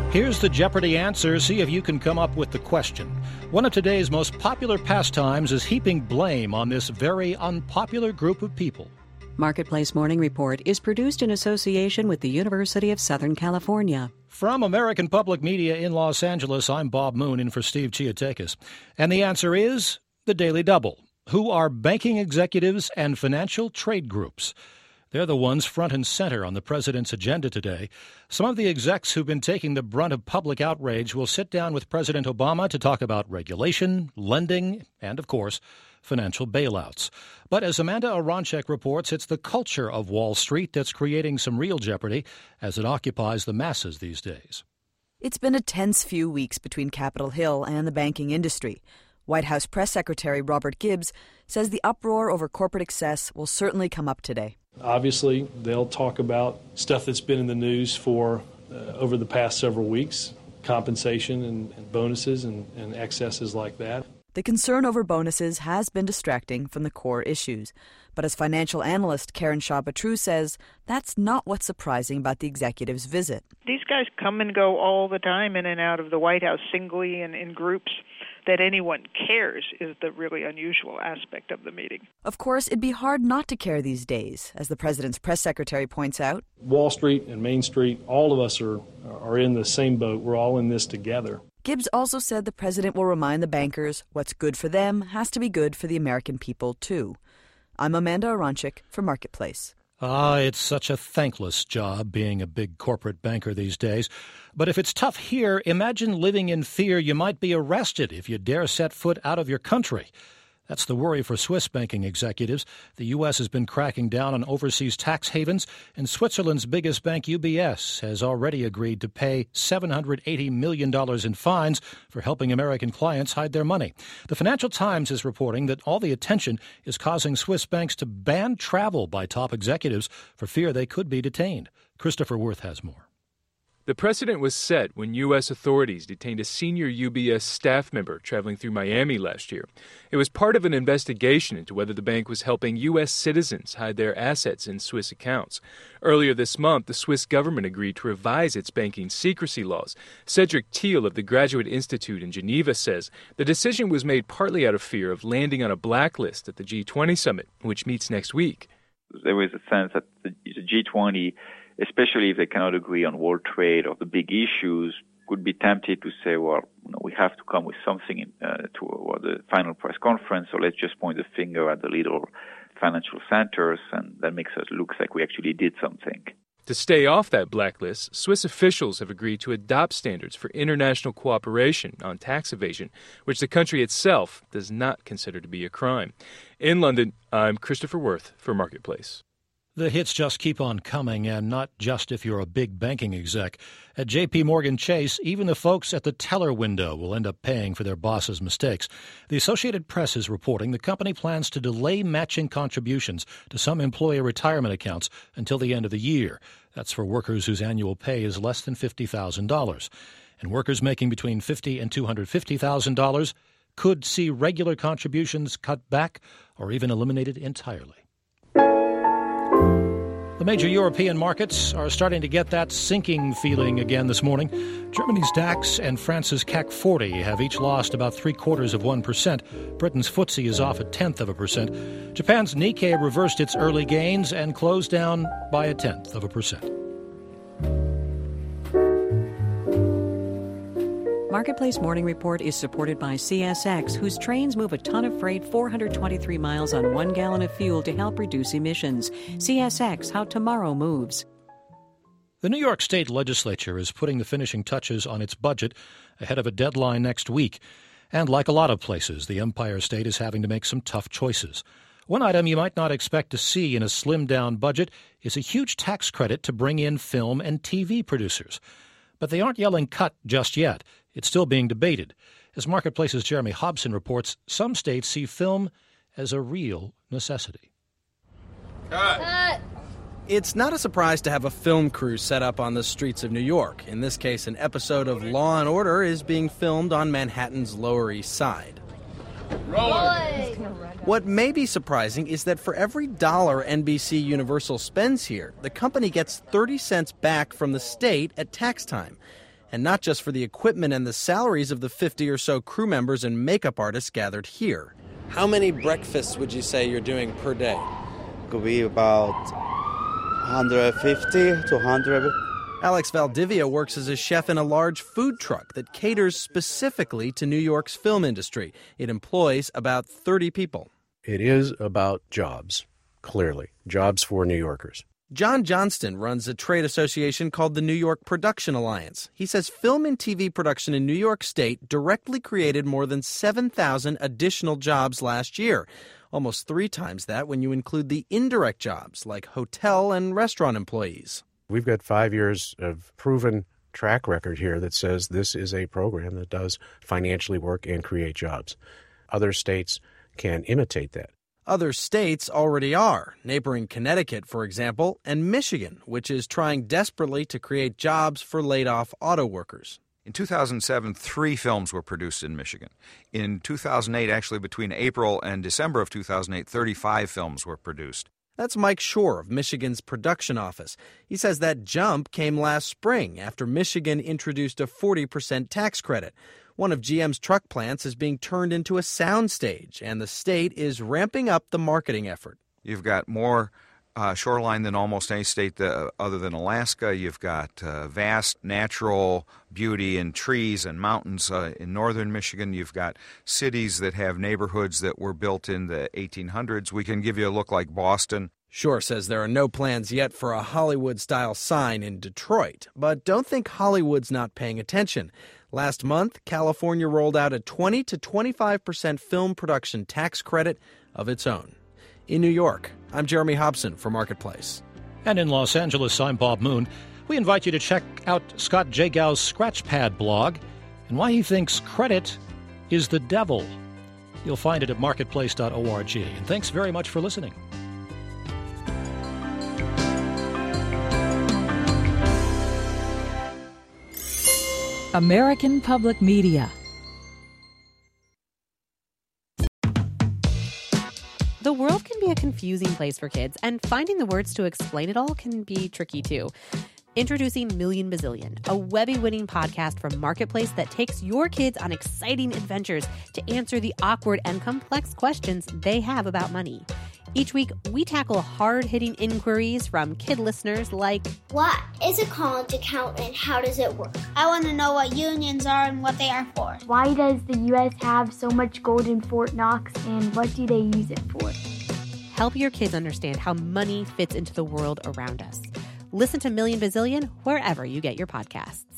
Here's the Jeopardy answer. See if you can come up with the question. One of today's most popular pastimes is heaping blame on this very unpopular group of people. Marketplace Morning Report is produced in association with the University of Southern California. From American Public Media in Los Angeles, I'm Bob Moon in for Steve Chiatakis. And the answer is the Daily Double. Who are banking executives and financial trade groups? They're the ones front and center on the president's agenda today. Some of the execs who've been taking the brunt of public outrage will sit down with President Obama to talk about regulation, lending, and, of course, financial bailouts. But as Amanda Aronczyk reports, it's the culture of Wall Street that's creating some real jeopardy as it occupies the masses these days. It's been a tense few weeks between Capitol Hill and the banking industry. White House Press Secretary Robert Gibbs says the uproar over corporate excess will certainly come up today. Obviously, they'll talk about stuff that's been in the news for over the past several weeks, compensation and bonuses and excesses like that. The concern over bonuses has been distracting from the core issues. But as financial analyst Karen Shaw-Batrou says, that's not what's surprising about the executive's visit. These guys come and go all the time in and out of the White House singly and in groups. That anyone cares is the really unusual aspect of the meeting. Of course, it'd be hard not to care these days, as the president's press secretary points out. Wall Street and Main Street, all of us are in the same boat. We're all in this together. Gibbs also said the president will remind the bankers what's good for them has to be good for the American people, too. I'm Amanda Aronczyk for Marketplace. It's such a thankless job being a big corporate banker these days. But if it's tough here, imagine living in fear you might be arrested if you dare set foot out of your country. That's the worry for Swiss banking executives. The U.S. has been cracking down on overseas tax havens, and Switzerland's biggest bank, UBS, has already agreed to pay $780 million in fines for helping American clients hide their money. The Financial Times is reporting that all the attention is causing Swiss banks to ban travel by top executives for fear they could be detained. Christopher Worth has more. The precedent was set when U.S. authorities detained a senior UBS staff member traveling through Miami last year. It was part of an investigation into whether the bank was helping U.S. citizens hide their assets in Swiss accounts. Earlier this month, the Swiss government agreed to revise its banking secrecy laws. Cedric Thiel of the Graduate Institute in Geneva says the decision was made partly out of fear of landing on a blacklist at the G20 summit, which meets next week. There was a sense that the G20, especially if they cannot agree on world trade or the big issues, could be tempted to say, well, we have to come with something toward the final press conference, so let's just point the finger at the little financial centers, and that makes it look like we actually did something. To stay off that blacklist, Swiss officials have agreed to adopt standards for international cooperation on tax evasion, which the country itself does not consider to be a crime. In London, I'm Christopher Worth for Marketplace. The hits just keep on coming, and not just if you're a big banking exec. At J.P. Morgan Chase, even the folks at the teller window will end up paying for their boss's mistakes. The Associated Press is reporting the company plans to delay matching contributions to some employee retirement accounts until the end of the year. That's for workers whose annual pay is less than $50,000. And workers making between $50,000 and $250,000 could see regular contributions cut back or even eliminated entirely. The major European markets are starting to get that sinking feeling again this morning. Germany's DAX and France's CAC 40 have each lost about 0.75%. Britain's FTSE is off 0.1%. Japan's Nikkei reversed its early gains and closed down by 0.1%. Marketplace Morning Report is supported by CSX, whose trains move a ton of freight 423 miles on 1 gallon of fuel to help reduce emissions. CSX, how tomorrow moves. The New York State Legislature is putting the finishing touches on its budget ahead of a deadline next week. And like a lot of places, the Empire State is having to make some tough choices. One item you might not expect to see in a slimmed-down budget is a huge tax credit to bring in film and TV producers. But they aren't yelling cut just yet. It's still being debated. As Marketplace's Jeremy Hobson reports, some states see film as a real necessity. Cut. It's not a surprise to have a film crew set up on the streets of New York. In this case, an episode of Law & Order is being filmed on Manhattan's Lower East Side. What may be surprising is that for every dollar NBC Universal spends here, the company gets 30 cents back from the state at tax time. And not just for the equipment and the salaries of the 50 or so crew members and makeup artists gathered here. How many breakfasts would you say you're doing per day? Could be about 150 to 100. Alex Valdivia works as a chef in a large food truck that caters specifically to New York's film industry. It employs about 30 people. It is about jobs, clearly. Jobs for New Yorkers. John Johnston runs a trade association called the New York Production Alliance. He says film and TV production in New York State directly created more than 7,000 additional jobs last year. Almost 3 times that when you include the indirect jobs like hotel and restaurant employees. We've got 5 years of proven track record here that says this is a program that does financially work and create jobs. Other states can imitate that. Other states already are. Neighboring Connecticut, for example, and Michigan, which is trying desperately to create jobs for laid-off auto workers. In 2007, 3 films were produced in Michigan. In 2008, actually between April and December of 2008, 35 films were produced. That's Mike Shore of Michigan's production office. He says that jump came last spring after Michigan introduced a 40% tax credit. One of GM's truck plants is being turned into a soundstage, and the state is ramping up the marketing effort. You've got more shoreline than almost any state other than Alaska. You've got vast natural beauty in trees and mountains in northern Michigan. You've got cities that have neighborhoods that were built in the 1800s. We can give you a look like Boston. Shore says there are no plans yet for a Hollywood-style sign in Detroit, but don't think Hollywood's not paying attention. Last month, California rolled out a 20 to 25% film production tax credit of its own. In New York, I'm Jeremy Hobson for Marketplace. And in Los Angeles, I'm Bob Moon. We invite you to check out Scott Jagow's Scratchpad blog and why he thinks credit is the devil. You'll find it at marketplace.org. And thanks very much for listening. American Public Media. The world can be a confusing place for kids, and finding the words to explain it all can be tricky too. Introducing Million Bazillion, a Webby-winning podcast from Marketplace that takes your kids on exciting adventures to answer the awkward and complex questions they have about money. Each week, we tackle hard-hitting inquiries from kid listeners like, what is a college account and how does it work? I want to know what unions are and what they are for. Why does the U.S. have so much gold in Fort Knox and what do they use it for? Help your kids understand how money fits into the world around us. Listen to Million Bazillion wherever you get your podcasts.